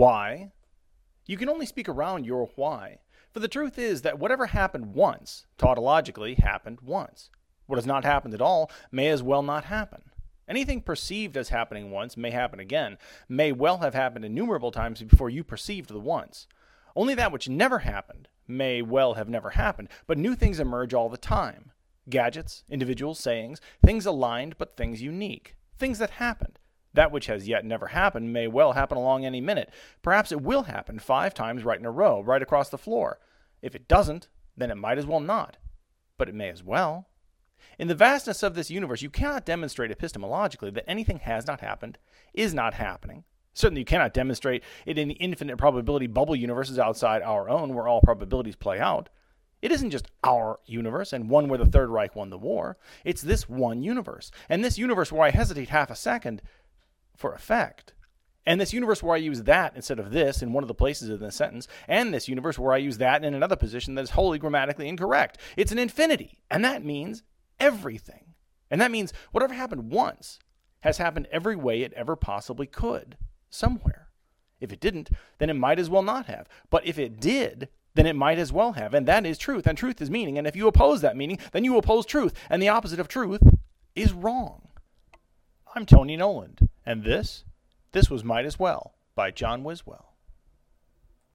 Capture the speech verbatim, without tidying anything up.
Why? You can only speak around your why. For the truth is that whatever happened once, tautologically, happened once. What has not happened at all may as well not happen. Anything perceived as happening once may happen again, may well have happened innumerable times before you perceived the once. Only that which never happened may well have never happened, but new things emerge all the time. Gadgets, individuals, sayings, things aligned but things unique, things that happened. That which has yet never happened may well happen along any minute. Perhaps it will happen five times right in a row, right across the floor. If it doesn't, then it might as well not. But it may as well. In the vastness of this universe, you cannot demonstrate epistemologically that anything has not happened, is not happening. Certainly you cannot demonstrate it in the infinite probability bubble universes outside our own, where all probabilities play out. It isn't just our universe and one where the Third Reich won the war. It's this one universe. And this universe where I hesitate half a second for effect. And this universe where I use that instead of this in one of the places in the sentence. And this universe where I use that in another position that is wholly grammatically incorrect. It's an infinity. And that means everything. And that means whatever happened once has happened every way it ever possibly could, somewhere. If it didn't, then it might as well not have. But if it did, then it might as well have. And that is truth. And truth is meaning. And if you oppose that meaning, then you oppose truth. And the opposite of truth is wrong. I'm Tony Noland. And this, this was Might As Well by John Wiswell.